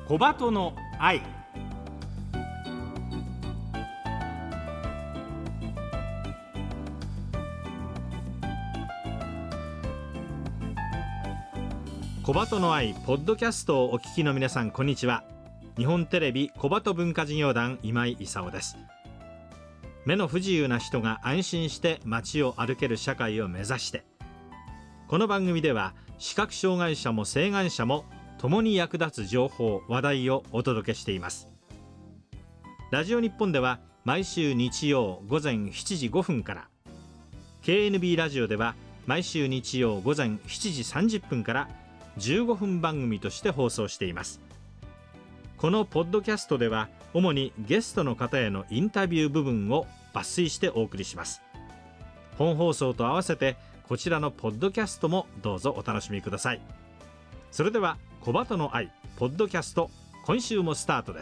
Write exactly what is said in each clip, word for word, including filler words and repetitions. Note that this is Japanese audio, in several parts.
小鳩の愛。小鳩の愛ポッドキャストをお聞きの皆さん、こんにちは。日本テレビ小鳩文化事業団今井勲です。目の不自由な人が安心して街を歩ける社会を目指して、この番組では視覚障害者も晴眼者も共に役立つ情報話題をお届けしています。ラジオ日本では毎週日曜午前しちじごふんから、 ケーエヌビー ラジオでは毎週日曜午前しちじさんじゅっぷんからじゅうごふん番組として放送しています。このポッドキャストでは主にゲストの方へのインタビュー部分を抜粋してお送りします。本放送と合わせてこちらのポッドキャストもどうぞお楽しみください。それでは小鳩の愛ポッドキャスト、今週もスタートです。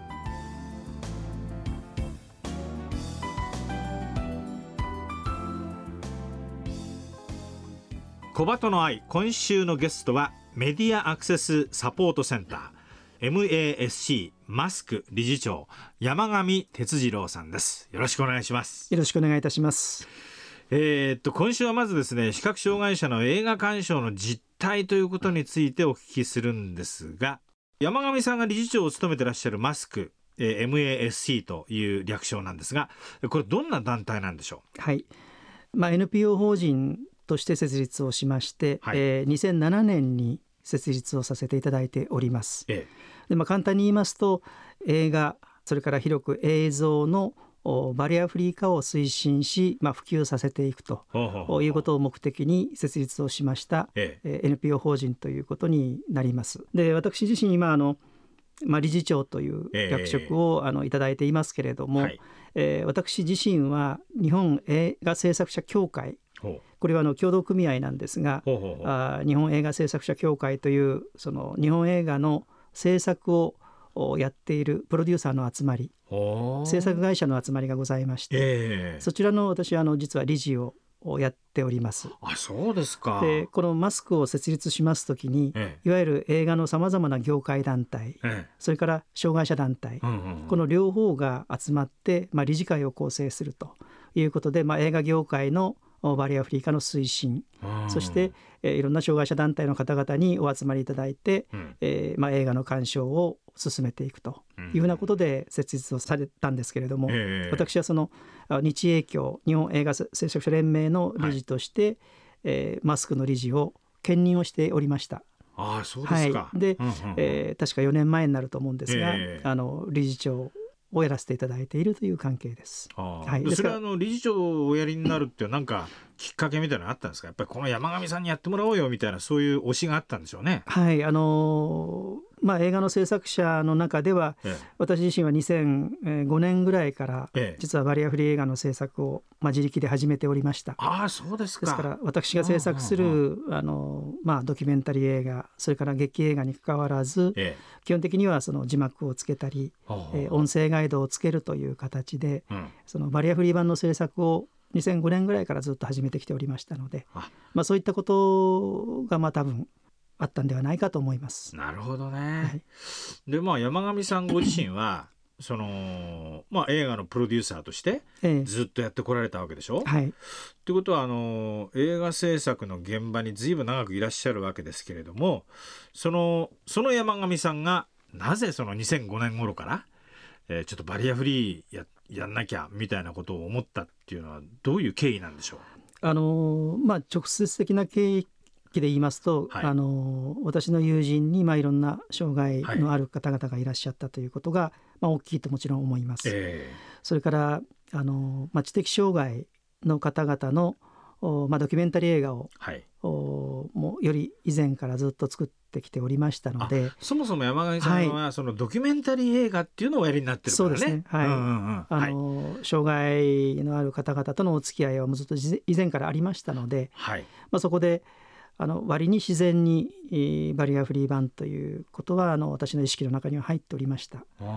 小鳩の愛、今週のゲストはメディアアクセスサポートセンター エムエーエスシー マスク理事長、山上哲次郎さんです。よろしくお願いします。 よろしくお願いいたします。 えー、っと今週はまずですね、視覚障害者の映画鑑賞の実態ということについてお聞きするんですが、山上さんが理事長を務めてらっしゃるマスク、えー、エムエーエスシー という略称なんですが、これどんな団体なんでしょう。 はい、まあ、エヌピーオー 法人として設立をしまして、はい、えー、にせんななねんに設立をさせていただいております。ええでまあ、簡単に言いますと、映画、それから広く映像のバリアフリー化を推進し、まあ、普及させていくということを目的に設立をしました、ええ、エヌピーオー 法人ということになります。で私自身今あの、まあ、理事長という役職を、ええ、あのいただいていますけれども、はい、えー、私自身は日本映画制作者協会、これはあの協同組合なんですが、ほうほうほう、あ日本映画制作者協会というその日本映画の制作をやっているプロデューサーの集まり、制作会社の集まりがございまして、えー、そちらの私はあの実は理事をやっております。 あ、そうですか。 でこのマスクを設立しますときに、えー、いわゆる映画のさまざまな業界団体、えー、それから障害者団体、うんうんうん、この両方が集まって、まあ、理事会を構成するということで、まあ、映画業界のバリアフリー化の推進、うん、そして、えー、いろんな障害者団体の方々にお集まりいただいて、うん、えーまあ、映画の鑑賞を進めていくというふうなことで設立をされたんですけれども、うん、私はその日映協日本映画制作者連盟の理事として、はい、えー、マスクの理事を兼任をしておりました。 ああ、そうですか。 はい、で、うんうんうん、えー、確かよねんまえになると思うんですが、えー、あの理事長をやらせていただいているという関係です。 あ、はい、それはあの理事長をおやりになるってなんかきっかけみたいなのあったんですか。やっぱりこの山上さんにやってもらおうよみたいな、そういう推しがあったんでしょうね。 はい、あのーまあ、映画の制作者の中では、ええ、私自身はにせんごねんぐらいから、ええ、実はバリアフリー映画の制作を、まあ、自力で始めておりました。 ああ、そうですか。 ですから私が制作するあの、まあ、ドキュメンタリー映画、それから劇映画にかかわらず、ええ、基本的にはその字幕をつけたり、えー、音声ガイドをつけるという形で、うん、そのバリアフリー版の制作をにせんごねんぐらいからずっと始めてきておりましたので、あ、まあ、そういったことがまあ多分あったんではないかと思います。 なるほどね。はい、で、まあ、山上さんご自身はその、まあ、映画のプロデューサーとしてずっとやってこられたわけでしょ。はい、ということはあの映画制作の現場にずいぶん長くいらっしゃるわけですけれども、その、その山上さんがなぜそのにせんごねん頃から、えー、ちょっとバリアフリー や, やんなきゃみたいなことを思ったっていうのはどういう経緯なんでしょう。 あの、まあ、直接的な経緯で言いますと、はい、あの私の友人に、まあ、いろんな障害のある方々がいらっしゃったということが、はい、まあ、大きいともちろん思います。えー、それからあの、まあ、知的障害の方々の、まあ、ドキュメンタリー映画を、はい、もうより以前からずっと作ってきておりましたので、 そもそも山上さんは、はい、そのドキュメンタリー映画っていうのをおやりになってるからね。 そうですね、はい、うんうんうん、あの、はい、障害のある方々とのお付き合いはもうずっと以前からありましたので、はい、まあ、そこであの割に自然に、えー、バリアフリー版ということはあの私の意識の中には入っておりました。 うん、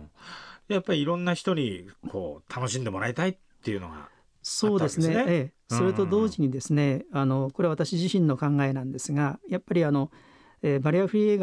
やっぱりいろんな人にこう楽しんでもらいたいっていうのがあったんですね。 そうですね、ええ、それと同時にですね、あのこれは私自身の考えなんですが、やっぱりあの、えー、バリアフリー映画って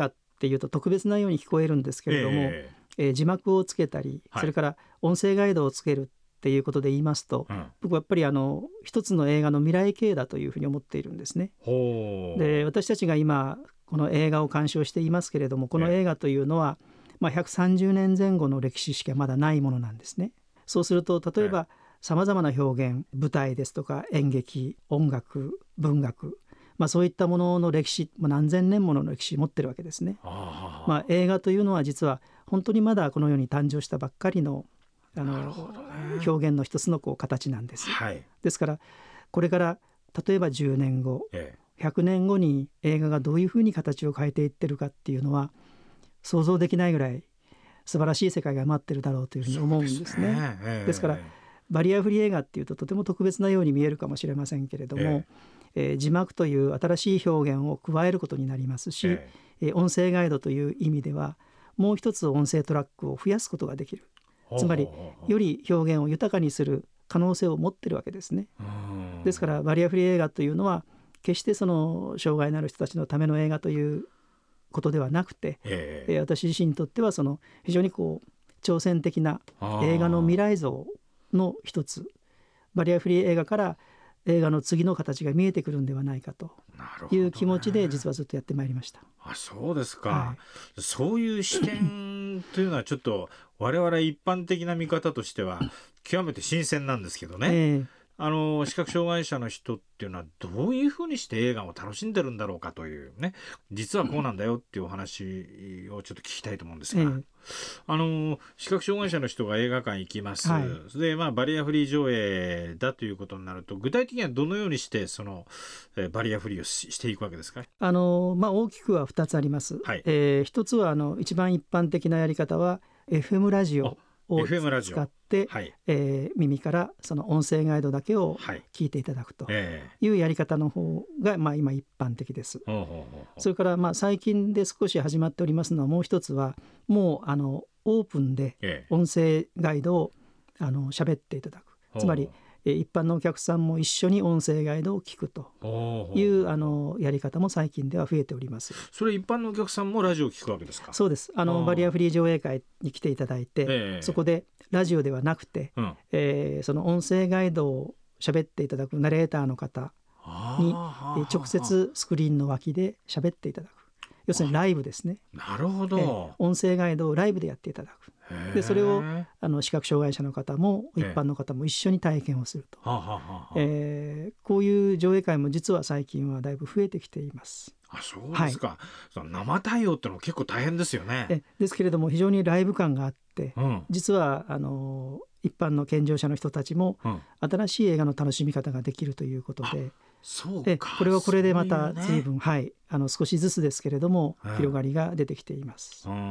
っていうと特別なように聞こえるんですけれども、えーえー、字幕をつけたり、はい、それから音声ガイドをつけるっていうことで言いますと、うん、僕はやっぱりあの一つの映画の未来形だというふうに思っているんですね。で、私たちが今この映画を鑑賞していますけれども、この映画というのは、まあ、ひゃくさんじゅうねんぜん後の歴史しかまだないものなんですね。そうすると例えばさまざまな表現、舞台ですとか演劇、音楽、文学、まあ、そういったものの歴史、まあ、何千年もの歴史を持ってるわけですね。あ、まあ、映画というのは実は本当にまだこの世に誕生したばっかりの、あの、ね、表現の一つのこう形なんです、はい、ですからこれから例えばじゅうねんご、ええ、ひゃくねんごに映画がどういうふうに形を変えていってるかっていうのは想像できないぐらい素晴らしい世界が待ってるだろうというふうに思うんですね。ですね、ええ、ですからバリアフリー映画っていうととても特別なように見えるかもしれませんけれども、えええー、字幕という新しい表現を加えることになりますし、えええー、音声ガイドという意味ではもう一つ音声トラックを増やすことができる。つまりより表現を豊かにする可能性を持ってるわけですね。ですからバリアフリー映画というのは決してその障害のある人たちのための映画ということではなくて、えー、私自身にとってはその非常にこう挑戦的な映画の未来像の一つ、バリアフリー映画から映画の次の形が見えてくるんではないかという気持ちで実はずっとやってまいりました。 あ、そうですか、はい、そういう視点というのはちょっと我々一般的な見方としては極めて新鮮なんですけどね、えー、あの視覚障害者の人っていうのはどういうふうにして映画を楽しんでるんだろうかというね、実はこうなんだよっていうお話をちょっと聞きたいと思うんですが、えー、あの視覚障害者の人が映画館行きます、はい、で、まあ、バリアフリー上映だということになると具体的にはどのようにしてその、えー、バリアフリーを し, していくわけですか。 あの、まあ、大きくはふたつあります、はい、えー、一つはあの一番一般的なやり方は エフエム ラジオを使って、はい、えー、耳からその音声ガイドだけを聞いていただくというやり方の方が、まあ、今一般的です。それからまあ最近で少し始まっておりますのはもう一つはもうあのオープンで音声ガイドをあの喋っていただく、つまり一般のお客さんも一緒に音声ガイドを聞くというあのやり方も最近では増えております。 それ一般のお客さんもラジオを聞くわけですか。 そうです。あのバリアフリー上映会に来ていただいて、えー、そこでラジオではなくて、うんえー、その音声ガイドを喋っていただくナレーターの方に直接スクリーンの脇で喋っていただく、要するにライブですね。 なるほど、えー、 音声ガイドをライブでやっていただく。でそれをあの視覚障害者の方も一般の方も一緒に体験をすると、えー、こういう上映会も実は最近はだいぶ増えてきています。 あ、そうですか、はい、その生対応ってのも結構大変ですよね。 えですけれども非常にライブ感があって、うん、実はあの一般の健常者の人たちも新しい映画の楽しみ方ができるということで、うん、 そうか、 これはこれでまた随分、ね、はい、あの少しずつですけれども、うん、広がりが出てきています。うん、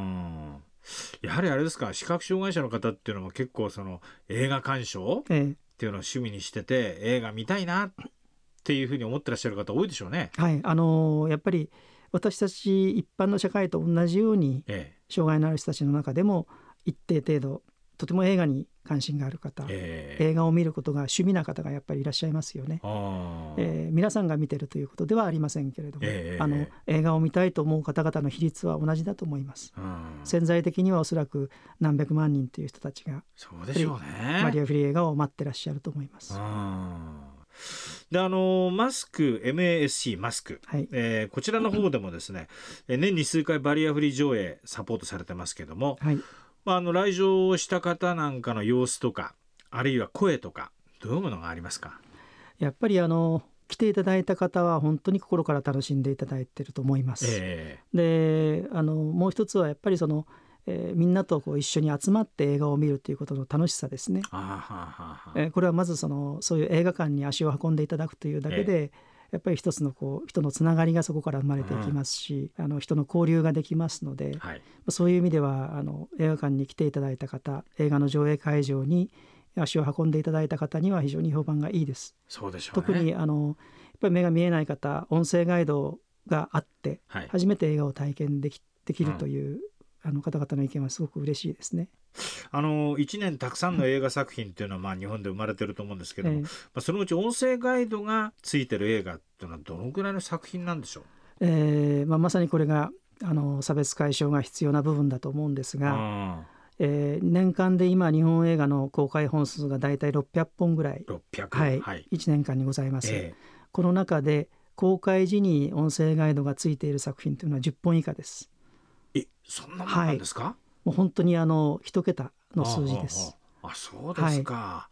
やはりあれですか、視覚障害者の方っていうのも結構その映画鑑賞っていうのを趣味にしてて、ええ、映画見たいなっていうふうに思ってらっしゃる方多いでしょうね。 はい、あのー、やっぱり私たち一般の社会と同じように、ええ、障害のある人たちの中でも一定程度とても映画に関心がある方、えー、映画を見ることが趣味な方がやっぱりいらっしゃいますよね。えー、皆さんが見てるということではありませんけれども、えー、あの映画を見たいと思う方々の比率は同じだと思います。潜在的にはおそらく何百万人という人たちがそうでしょうね、 バリアフリー映画を待ってらっしゃると思います。 であのマスク エムエーエスシー マスク、はいえー、こちらの方でもですね年に数回バリアフリー上映サポートされてますけども、はいまあ、あの来場した方なんかの様子とかあるいは声とかどういうものがありますか。 やっぱりあの来ていただいた方は本当に心から楽しんでいただいていると思います。えー、であのもう一つはやっぱりその、えー、みんなとこう一緒に集まって映画を見るということの楽しさですね。あははは、えー、これはまずそのそういう映画館に足を運んでいただくというだけで、えーやっぱり一つのこう人のつながりがそこから生まれていきますし、うん、あの人の交流ができますので、はい、そういう意味ではあの映画館に来ていただいた方、映画の上映会場に足を運んでいただいた方には非常に評判がいいです。 そうでしょうね。 特にあのやっぱり目が見えない方、音声ガイドがあって初めて映画を体験でき、できるという、うん、あの方々の意見はすごく嬉しいですね。 あのいちねんたくさんの映画作品っていうのはまあ日本で生まれてると思うんですけども、えーまあ、そのうち音声ガイドがついてる映画っていうのはどのぐらいの作品なんでしょう。 えーまあ、まさにこれがあの差別解消が必要な部分だと思うんですが、えー、年間で今日本映画の公開本数がだいたいろっぴゃっぽんぐらい、 ろっぴゃく、 はいはい、いちねんかんにございます、 えー、 この中で公開時に音声ガイドがついている作品というのはじゅっぽん以下です。 え、そんなもんなんですか？はい、 もう本当にあの一桁の数字です。 ああ、あ、そうですか、はい、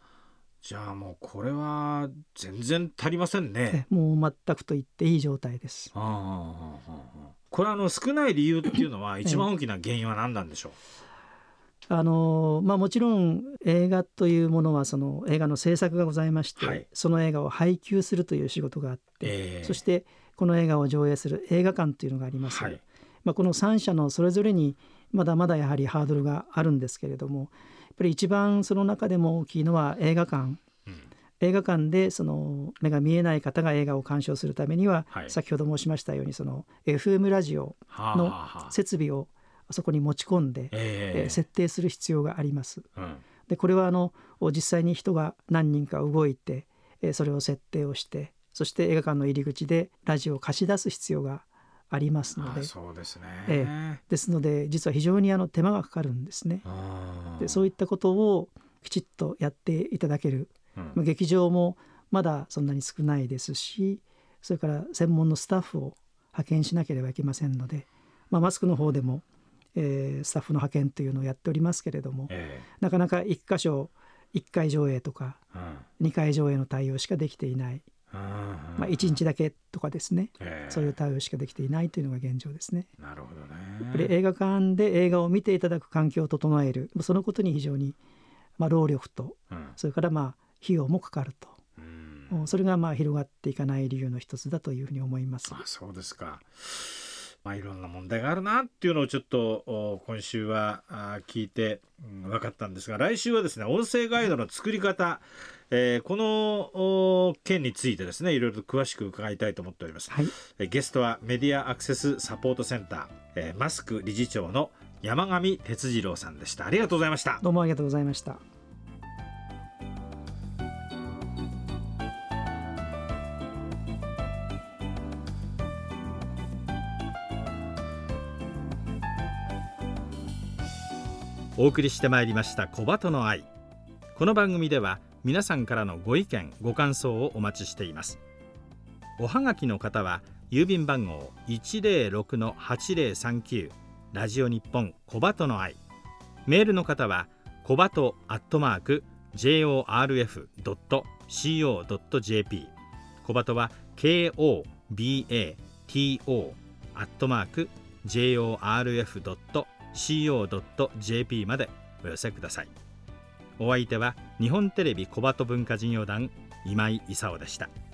じゃあもうこれは全然足りませんね。 もう全くと言っていい状態です。 ああ、ああ、これあの少ない理由っていうのは一番大きな原因は何なんでしょう？ あのまあ、もちろん映画というものはその映画の制作がございまして、はい、その映画を配給するという仕事があって、えー、そしてこの映画を上映する映画館というのがあります、はい、まあ、このさん社のそれぞれにまだまだやはりハードルがあるんですけれども、やっぱり一番その中でも大きいのは映画館、うん、映画館でその目が見えない方が映画を鑑賞するためには、はい、先ほど申しましたようにその エフエム ラジオの設備をそこに持ち込んで、えーえー、設定する必要があります、うん、でこれはあの実際に人が何人か動いて、えー、それを設定をして、そして映画館の入り口でラジオを貸し出す必要がありますので、 あ、そうですね、 えー、ですので実は非常にあの手間がかかるんですね。でそういったことをきちっとやっていただける、うん、まあ、劇場もまだそんなに少ないですし、それから専門のスタッフを派遣しなければいけませんので、まあ、マスクの方でもえー、スタッフの派遣というのをやっておりますけれども、えー、なかなかいっ箇所いっかい上映とか、うん、にかい上映の対応しかできていない、うん、まあ、いちにちだけとかですね、えー、そういう対応しかできていないというのが現状ですね。 なるほどね。 やっぱり映画館で映画を見ていただく環境を整える、そのことに非常に、まあ、労力と、うん、それからまあ費用もかかると、うん、それがまあ広がっていかない理由の一つだというふうに思います。 あ、そうですか。まあ、いろんな問題があるなっていうのをちょっと今週は聞いて、うん、分かったんですが、来週はですね、音声ガイドの作り方、えー、この件についてですね、いろいろと詳しく伺いたいと思っております、はい、えゲストはメディアアクセスサポートセンター、えー、マスク理事長の山上哲次郎さんでした。ありがとうございました。 どうもありがとうございました。 お送りしてまいりました小鳩の愛。この番組では皆さんからのご意見ご感想をお待ちしています。おはがきの方は郵便番号 いちぜろろくのはちぜろさんきゅう ラジオ日本小鳩の愛。メールの方は小鳩アットマーク ジェイオーアールエフドットシーオードットジェーピー、 小鳩は ケーオービーエーティーオー アットマーク ジェイオーアールエフドットシーオードットジェーピー までお寄せください。お相手は日本テレビ小鳩文化事業団今井勲でした。